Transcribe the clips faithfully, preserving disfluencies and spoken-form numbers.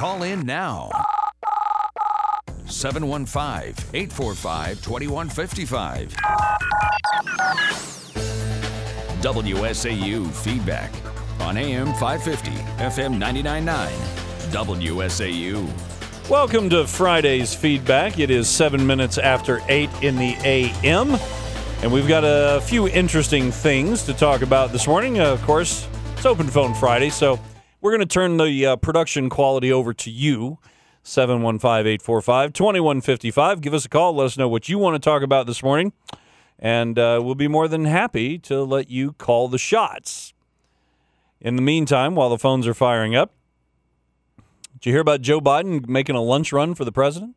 Call in now. seven one five, eight four five, two one five five. W S A U Feedback on A M five fifty, F M ninety-nine point nine. W S A U. Welcome to Friday's Feedback. It is seven minutes after eight in the A M. And we've got a few interesting things to talk about this morning. Uh, of course, it's Open Phone Friday, so we're going to turn the uh, production quality over to you. seven one five, eight four five, two one five five. Give us a call. Let us know what you want to talk about this morning. And uh, we'll be more than happy to let you call the shots. In the meantime, while the phones are firing up, did you hear about Joe Biden making a lunch run for the president?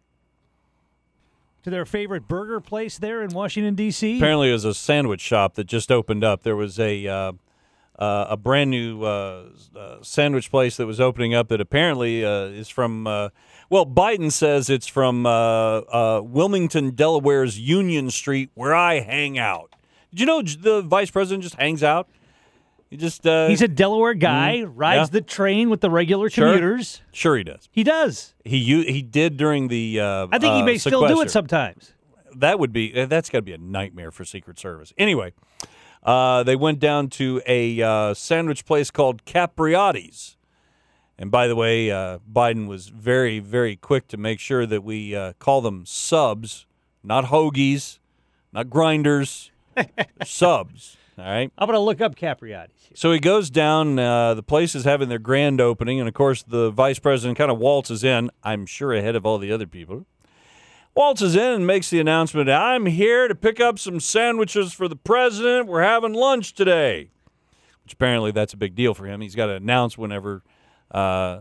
To their favorite burger place there in Washington, D C? Apparently it was a sandwich shop that just opened up. There was a uh, uh, a brand new uh, uh, sandwich place that was opening up that apparently uh, is from, uh, well, Biden says it's from uh, uh, Wilmington, Delaware's Union Street, where I hang out. Did you know the vice president just hangs out? He just uh, He's a Delaware guy, mm, rides yeah. the train with the regular commuters. Sure, sure he does. He does. He he did during the uh, I think he may uh, still do it sometimes. That would be, that's got to be a nightmare for Secret Service. Anyway, uh, they went down to a uh, sandwich place called Capriotti's. And by the way, uh, Biden was very, very quick to make sure that we uh, call them subs, not hoagies, not grinders, subs. All right. I'm going to look up Capriotti's. So he goes down. Uh, the place is having their grand opening, and of course, the vice president kind of waltzes in. I'm sure ahead of all the other people. Waltzes in and makes the announcement. I'm here to pick up some sandwiches for the president. We're having lunch today. Which apparently that's a big deal for him. He's got to announce whenever uh,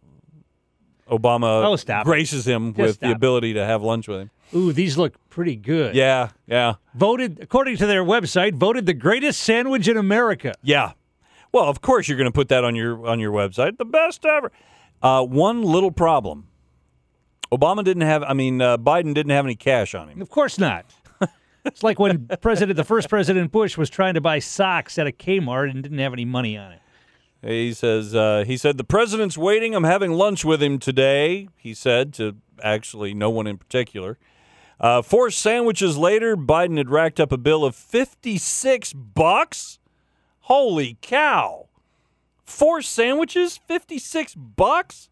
Obama oh, graces him Just with the it. ability to have lunch with him. Ooh, these look pretty good. Yeah, yeah. Voted, according to their website, voted the greatest sandwich in America. Yeah. Well, of course you're going to put that on your on your website. The best ever. Uh, one little problem. Obama didn't have, I mean, uh, Biden didn't have any cash on him. Of course not. It's like when President, the first President Bush was trying to buy socks at a Kmart and didn't have any money on it. He says, uh, he said, the president's waiting. I'm having lunch with him today, he said, to actually no one in particular. Uh, four sandwiches later, Biden had racked up a bill of fifty-six bucks. Holy cow. Four sandwiches, fifty-six bucks?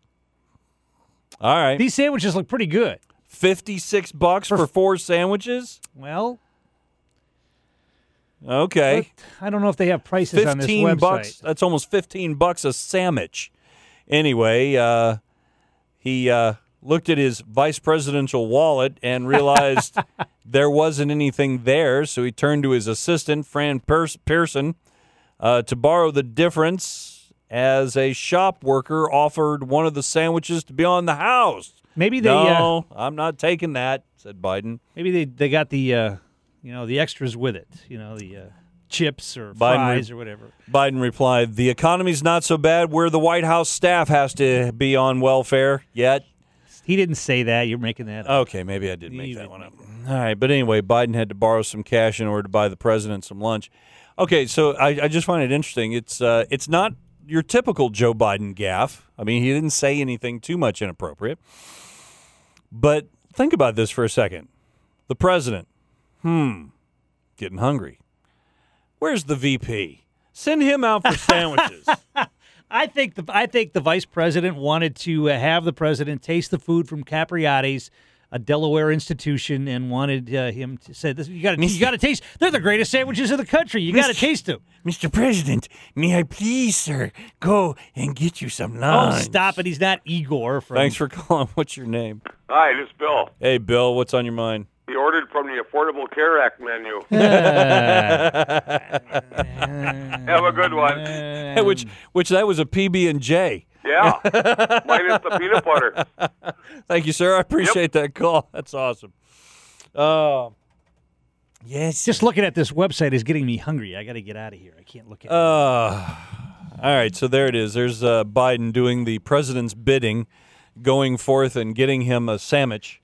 All right. These sandwiches look pretty good. fifty-six bucks for, for four sandwiches? Well, okay. I don't know if they have prices on this website. Bucks, that's almost fifteen bucks a sandwich. Anyway, uh, he uh, looked at his vice presidential wallet and realized there wasn't anything there, so he turned to his assistant, Fran Pearson, uh, to borrow the difference as a shop worker offered one of the sandwiches to be on the house. Maybe they. No, uh, I'm not taking that, said Biden. Maybe they, they got the, uh, you know, the extras with it. You know, the uh, chips or Biden fries re- or whatever. Biden replied, the economy's not so bad where the White House staff has to be on welfare yet. He didn't say that. You're making that up. Okay, maybe I did make You that one up. make All right, but anyway, Biden had to borrow some cash in order to buy the president some lunch. Okay, so I, I just find it interesting. It's uh, it's not your typical Joe Biden gaffe. I mean, he didn't say anything too much inappropriate. But think about this for a second. The president, hmm, getting hungry. Where's the V P? Send him out for sandwiches. I think the I think the vice president wanted to uh, have the president taste the food from Capriotti's, a Delaware institution, and wanted uh, him to say, "This you got to you got to taste. They're the greatest sandwiches in the country. You got to taste them." Mister President, may I please, sir, go and get you some lunch? Oh, stop it! He's not Igor. From... Thanks for calling. What's your name? Hi, this is Bill. Hey, Bill. What's on your mind? He ordered from the Affordable Care Act menu. Have a good one. which, which that was a P B and J. Yeah, minus the peanut butter. Thank you, sir. I appreciate yep. that call. That's awesome. Uh, yes. Just looking at this website is getting me hungry. I got to get out of here. I can't look at it. Uh, all right, so there it is. There's uh, Biden doing the president's bidding, going forth and getting him a sandwich.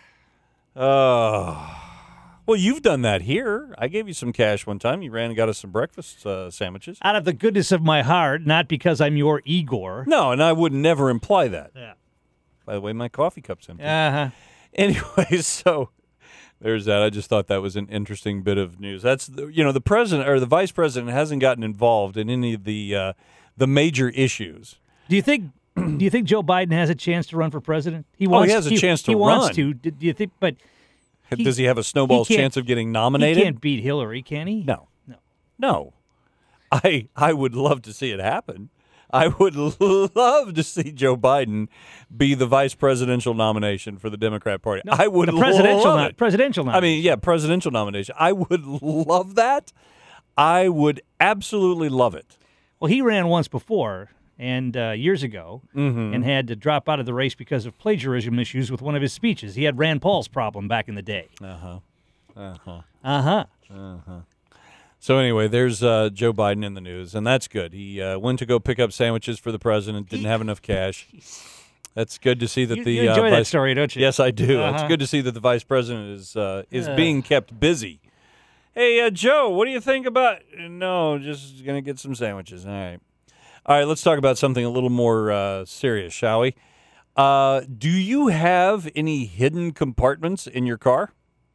Uh, well, you've done that here. I gave you some cash one time. You ran and got us some breakfast uh, sandwiches. Out of the goodness of my heart, not because I'm your Igor. No, and I would never imply that. Yeah. by the way, my coffee cup's empty. Uh-huh. Anyway, so there's that. I just thought that was an interesting bit of news. That's the, you know the president or the vice president hasn't gotten involved in any of the uh, the major issues. Do you think? Do you think Joe Biden has a chance to run for president? He Oh, wants. he has a chance to he run. wants to. Do do you think? But he- Does he have a snowball's he can't- chance of getting he nominated? can't beat Hillary, can he? No, No. no. I I would love to see it happen. I would love to see Joe Biden be the vice presidential nomination for the Democrat Party. I would the presidential love no- it. presidential. I mean, yeah, presidential nomination. I would love that. I would absolutely love it. Well, he ran once before and uh, years ago, Mm-hmm. and had to drop out of the race because of plagiarism issues with one of his speeches. He had Rand Paul's problem back in the day. Uh huh. Uh huh. Uh huh. Uh huh. So anyway, there's uh, Joe Biden in the news, and that's good. He uh, went to go pick up sandwiches for the president, didn't have enough cash. That's good to see that You, the you enjoy uh, that vice- story, don't you? Yes, I do. It's Uh-huh. good to see that the vice president is uh, is Uh. being kept busy. Hey, uh, Joe, what do you think about? No, just gonna get some sandwiches. All right, all right. Let's talk about something a little more uh, serious, shall we? Uh, do you have any hidden compartments in your car?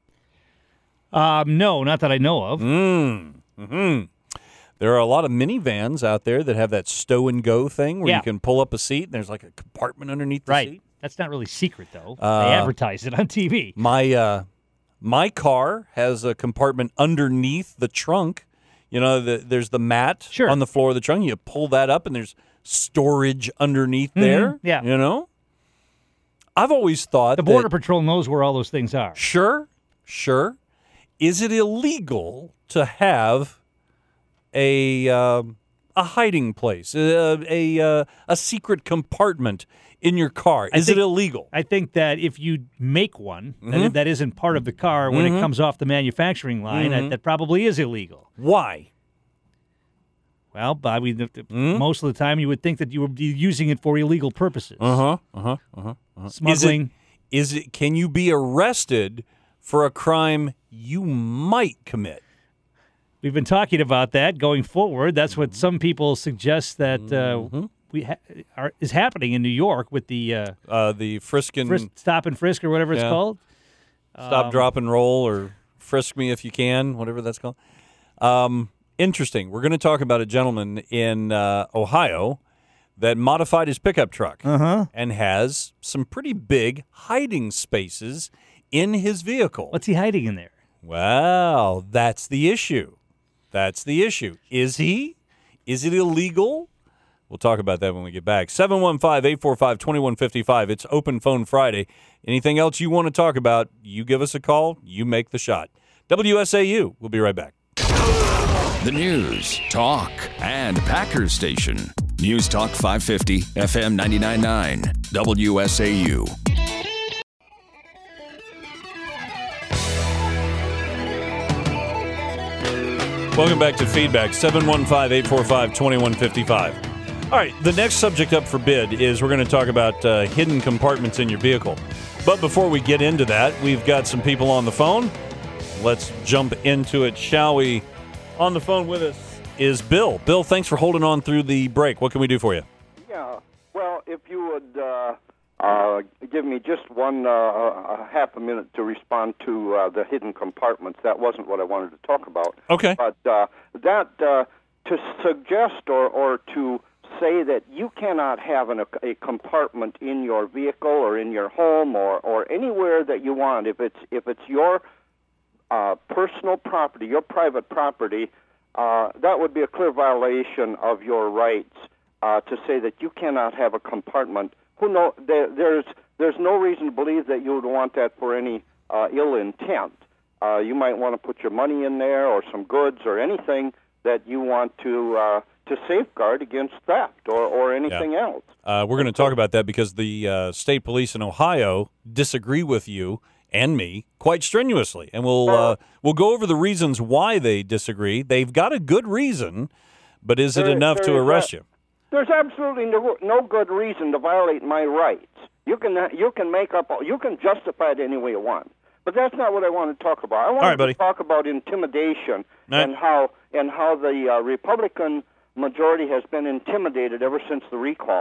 Um, no, not that I know of. Mm. Hmm. There are a lot of minivans out there that have that stow and go thing where Yeah. you can pull up a seat and there's like a compartment underneath the Right. seat. That's not really secret, though. Uh, they advertise it on T V. My uh, my car has a compartment underneath the trunk. You know, the, there's the mat Sure. on the floor of the trunk. You pull that up and there's storage underneath there. yeah. You know? I've always thought The that- Border Patrol knows where all those things are. Sure, sure. Is it illegal to have a um, a hiding place, a a, uh, a secret compartment in your car? Is think- it illegal? I think that if you make one Mm-hmm. that, that isn't part of the car when it comes off the manufacturing line, Mm-hmm. that, that probably is illegal. Why? Well, Bobby, the, the, Hmm? most of the time you would think that you would be using it for illegal purposes. Uh huh. Uh huh. Uh huh. Uh-huh. Smuggling. Is it? Is it? Can you be arrested for a crime you might commit? We've been talking about that going forward. That's what some people suggest that uh, Mm-hmm. we ha- are, is happening in New York with the uh, Uh, the frisk and frisk, stop and frisk or whatever it's Yeah. called. stop, Um, drop, and roll, or frisk me if you can, whatever that's called. Um, interesting. We're going to talk about a gentleman in uh, Ohio that modified his pickup truck Uh-huh. and has some pretty big hiding spaces in his vehicle. What's he hiding in there? Well, that's the issue. That's the issue. Is he? Is it illegal? We'll talk about that when we get back. seven one five, eight four five, two one five five. It's Open Phone Friday. Anything else you want to talk about, you give us a call, you make the shot. W S A U. We'll be right back. The news, talk, and Packers station. News Talk five fifty, F M ninety-nine point nine, W S A U. Welcome back to Feedback, seven one five, eight four five, two one five five. All right, the next subject up for bid is we're going to talk about uh, hidden compartments in your vehicle. But before we get into that, we've got some people on the phone. Let's jump into it, shall we? On the phone with us is Bill. Bill, thanks for holding on through the break. What can we do for you? Yeah, well, if you would uh, uh, give me just one uh, a half a minute to respond to uh, the hidden compartments, that wasn't what I wanted to talk about. Okay. But uh, that uh, to suggest or, or to say that you cannot have an, a compartment in your vehicle or in your home or, or anywhere that you want, if it's if it's your uh, personal property, your private property, uh, that would be a clear violation of your rights. Uh, to say that you cannot have a compartment, who know there, there's there's no reason to believe that you would want that for any uh, ill intent. Uh, you might want to put your money in there or some goods or anything that you want to uh, to safeguard against theft or, or anything Yeah. else. Uh, we're going to talk about that because the uh, state police in Ohio disagree with you and me quite strenuously, and we'll uh, we'll go over the reasons why they disagree. They've got a good reason, but is it There- enough to there is arrest a- you? There's absolutely no, no good reason to violate my rights. You can you can make up you can justify it any way you want, but that's not what I want to talk about. I want right, buddy. to talk about intimidation All right. and how and how the uh, Republican majority has been intimidated ever since the recall.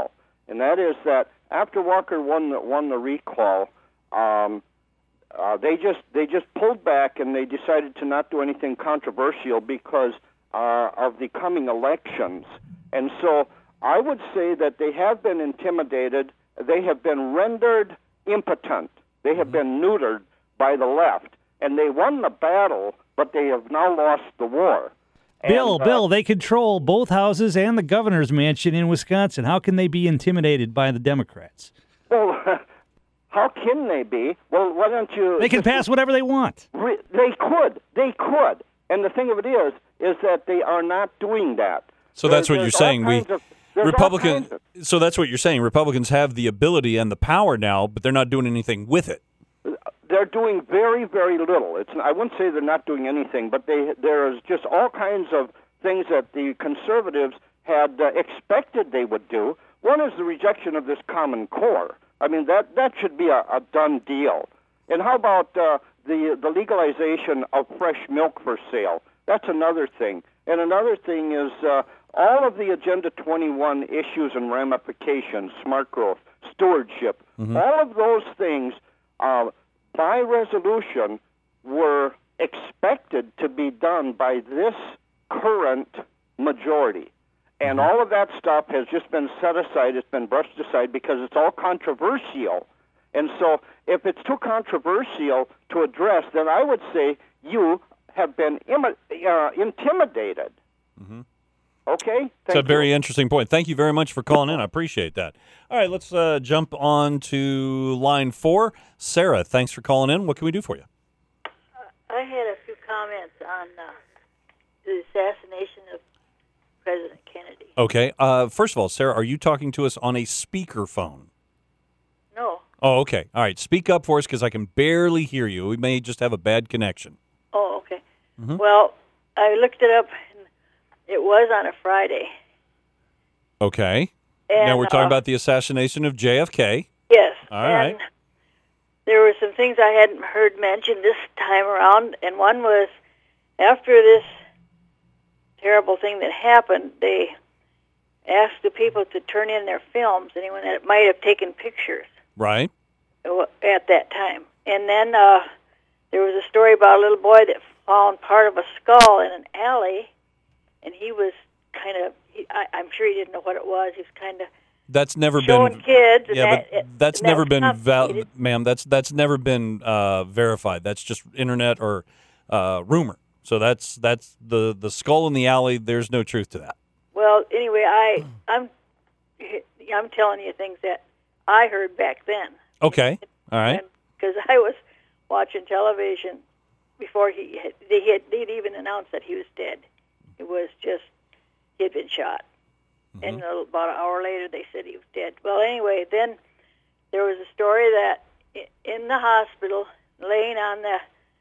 and that is that after Walker won the, won the recall, um, uh, they just they just pulled back and they decided to not do anything controversial because uh, of the coming elections. And so I would say that they have been intimidated. They have been rendered impotent. They have been neutered by the left, and they won the battle, but they have now lost the war. Bill, and, uh, Bill, they control both houses and the governor's mansion in Wisconsin. How can they be intimidated by the Democrats? Well, how can they be? Well, why don't you... They can pass whatever they want. Re- they could. They could. And the thing of it is, is that they are not doing that. So that's what you're saying. We Of, there's all Republican. kinds of- So that's what you're saying. Republicans have the ability and the power now, but they're not doing anything with it. They're doing very, very little. It's I wouldn't say they're not doing anything, but they there is just all kinds of things that the conservatives had uh, expected they would do. One is the rejection of this Common Core. I mean, that that should be a, a done deal. And how about uh, the the legalization of fresh milk for sale? That's another thing. And another thing is uh, all of the Agenda twenty-one issues and ramifications, smart growth, stewardship, Mm-hmm. all of those things uh, by resolution were expected to be done by this current majority. And all of that stuff has just been set aside. It's been brushed aside because it's all controversial. And so if it's too controversial to address, then I would say you have been imi- uh, intimidated. Mm-hmm. Okay? Thank It's a you. very interesting point. Thank you very much for calling in. I appreciate that. All right, let's uh, jump on to line four. Sarah, thanks for calling in. What can we do for you? I had a few comments on uh, the assassination of President Kennedy. Okay. Uh, first of all, Sarah, are you talking to us on a speakerphone? No. Oh, okay. All right. Speak up for us because I can barely hear you. We may just have a bad connection. Oh, okay. Mm-hmm. Well, I looked it up. And it was on a Friday. Okay. And, now we're talking uh, about the assassination of J F K. Yes. All and right. There were some things I hadn't heard mentioned this time around, and one was after this terrible thing that happened, they asked the people to turn in their films, anyone that might have taken pictures Right. at that time. And then uh, there was a story about a little boy that found part of a skull in an alley, and he was kind of, he, I, I'm sure he didn't know what it was. He was kind of That's never showing been. kids. And Yeah, that, but that's and that never was been val- complicated. ma'am. That's that's never been uh, verified. That's just internet or uh, rumor. So that's that's the the skull in the alley. There's no truth to that. Well, anyway, I, I'm, I'm telling you things that I heard back then. Okay. All right. Because I was watching television before he had, they had they'd even announced that he was dead. It was just he had been shot, Mm-hmm. and uh, about an hour later they said he was dead. Well, anyway, then there was a story that i- in the hospital, laying on the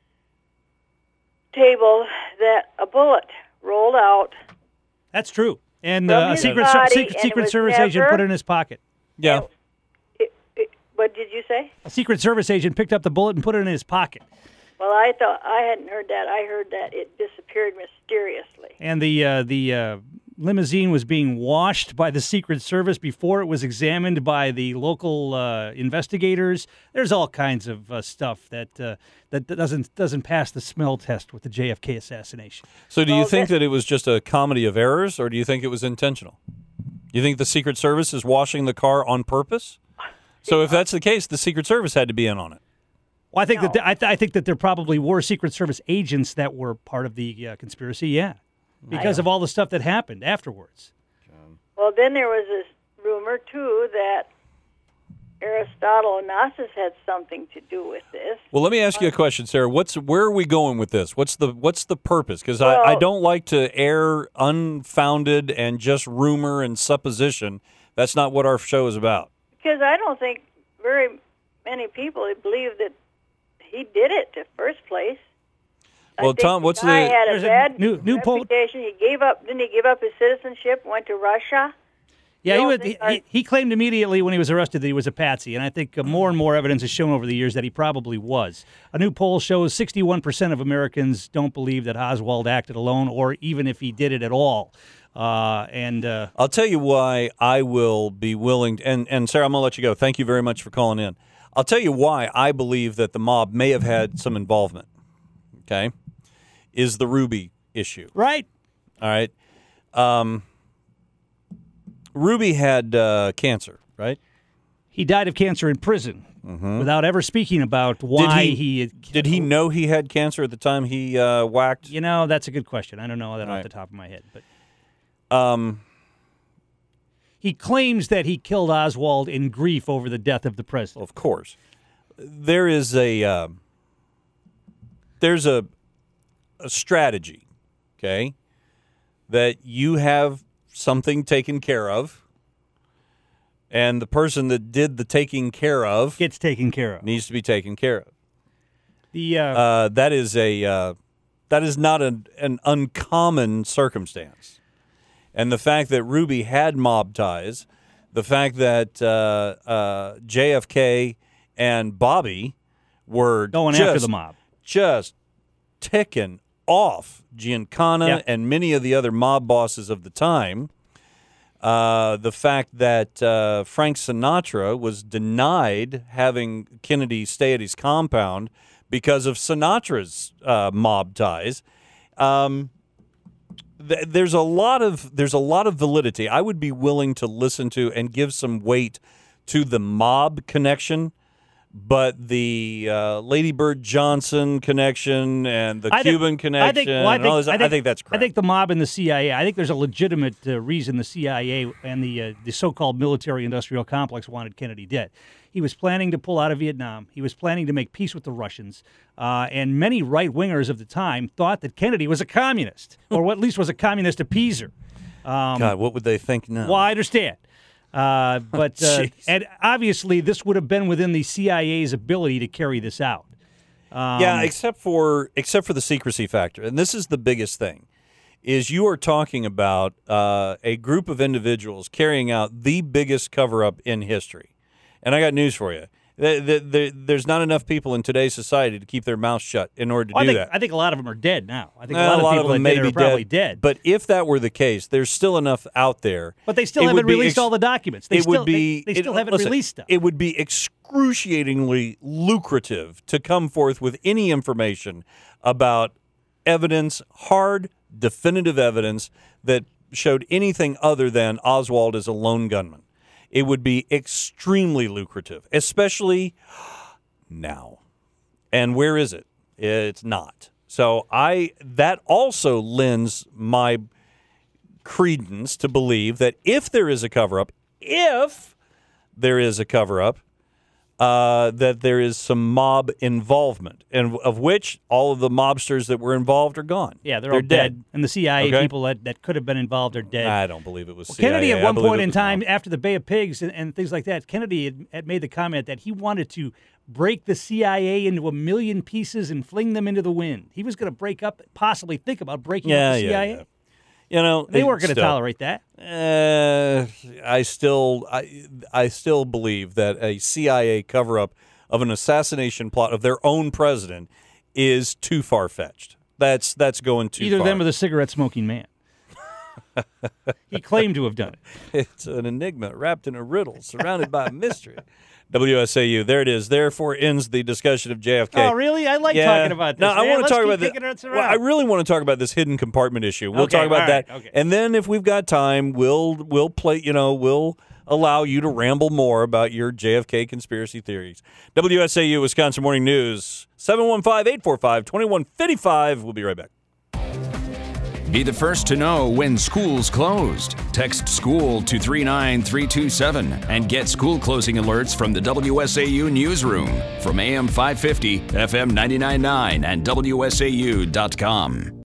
table, that a bullet rolled out. That's true. And From uh, a his secret, body, secret, and it secret was Service agent never- put it in his pocket. Yeah. It, it, what did you say? A Secret Service agent picked up the bullet and put it in his pocket. Well, I thought I hadn't heard that. I heard that it disappeared mysteriously. And the uh, the uh, limousine was being washed by the Secret Service before it was examined by the local uh, investigators. There's all kinds of uh, stuff that uh, that doesn't doesn't pass the smell test with the J F K assassination. So do you Well, think that- that it was just a comedy of errors, or do you think it was intentional? You think the Secret Service is washing the car on purpose? So if that's the case, the Secret Service had to be in on it. Well, I think No. that th- I, th- I think that there probably were Secret Service agents that were part of the uh, conspiracy. Yeah, because of all the stuff that happened afterwards. Well, then there was this rumor, too, that Aristotle Onassis had something to do with this. Well, let me ask you a question, Sarah. What's where are we going with this? What's the what's the purpose? Because I, I Well- don't like to air unfounded and just rumor and supposition. That's not what our show is about. Because I don't think very many people believe that he did it in the first place. I Well, think Tom, what's the guy the- had There's a a bad new- new poll- reputation. He gave up. Didn't he give up his citizenship? Went to Russia. Yeah, You he, don't was, think he, our- he he claimed immediately when he was arrested that he was a patsy, and I think uh, more and more evidence has shown over the years that he probably was. A new poll shows sixty-one percent of Americans don't believe that Oswald acted alone, or even if he did it at all. Uh, and uh, I'll tell you why I will be willing to, and, and Sarah, I'm going to let you go. Thank you very much for calling in. I'll tell you why I believe that the mob may have had some involvement, okay, is the Ruby issue. right. All right. Um, Ruby had uh, cancer, right? He died of cancer in prison Mm-hmm. without ever speaking about why Did he, he had, did he know he had cancer at the time he uh, whacked? You know, that's a good question. I don't know that Right. off the top of my head, but Um, he claims that he killed Oswald in grief over the death of the president. of course. There is a uh, there's a a strategy, okay, that you have something taken care of, and the person that did the taking care of Gets taken care of. needs to be taken care of. The uh, Uh, that is a uh, that is not an, an uncommon circumstance, and the fact that Ruby had mob ties, the fact that uh, uh, J F K and Bobby were going just, after the mob. just ticking off Giancana Yeah. and many of the other mob bosses of the time. Uh, the fact that uh, Frank Sinatra was denied having Kennedy stay at his compound because of Sinatra's uh, mob ties. Um, th- there's a lot of there's a lot of validity. I would be willing to listen to and give some weight to the mob connection, but the uh, Lady Bird Johnson connection and the I think- Cuban connection, I think, well, I and all think, this, I think, I think that's crap. I think the mob and the C I A. I think there's a legitimate uh, reason the C I A and the uh, the so-called military-industrial complex wanted Kennedy dead. He was planning to pull out of Vietnam. He was planning to make peace with the Russians. Uh, and many right-wingers of the time thought that Kennedy was a communist, or at least was a communist appeaser. Um, God, what would they think now? Well, I understand. Uh, but uh, Jeez. and obviously, this would have been within the C I A's ability to carry this out. Um, yeah, except for except for the secrecy factor, and this is the biggest thing, is you are talking about uh, a group of individuals carrying out the biggest cover-up in history. And I got news for you. There- there- there- There's not enough people in today's society to keep their mouth shut in order to Well, I do think, that. I think a lot of them are dead now. I think Uh, a lot of people them that may did it be are probably dead. But if that were the case, there's still enough out there. But they still It haven't would be released ex- all the documents. They it still, would be. They, they it- still haven't listen, released stuff. It would be excruciatingly lucrative to come forth with any information about evidence, hard, definitive evidence that showed anything other than Oswald as a lone gunman. It would be extremely lucrative, especially now. And where is it? It's not. So I that also lends my credence to believe that if there is a cover-up, if there is a cover-up, uh, that there is some mob involvement, and of which all of the mobsters that were involved are gone. yeah, they're, they're all dead. And the C I A Okay. people that, that could have been involved are dead. I don't believe it was Well, C I A. Kennedy, at I one believe point it in was time, mob. after the Bay of Pigs and, and things like that, Kennedy had, had made the comment that he wanted to break the C I A into a million pieces and fling them into the wind. He was going to break up, possibly think about breaking yeah, up the yeah, C I A. yeah. You know, They it- weren't going to still- tolerate that. Uh, I still, I, I still believe that a C I A cover-up of an assassination plot of their own president is too far-fetched. That's that's going too Either far. them or the cigarette-smoking man. He claimed to have done it. It's an enigma wrapped in a riddle, surrounded by a mystery. W S A U, there it is. Therefore ends the discussion of J F K. Oh, really? I like Yeah. talking about this. No, I man. want to Let's talk keep about kicking this. it Well, I around. really want to talk about this hidden compartment issue. We'll Okay, talk about all that, right, okay. and then if we've got time, we'll we'll play. You know, we'll allow you to ramble more about your J F K conspiracy theories. W S A U Wisconsin Morning News seven one five, eight four five, two one five five. We'll be right back. Be the first to know when school's closed. Text SCHOOL to three nine three two seven and get school closing alerts from the W S A U newsroom from A M five fifty, F M ninety-nine point nine, and W S A U dot com.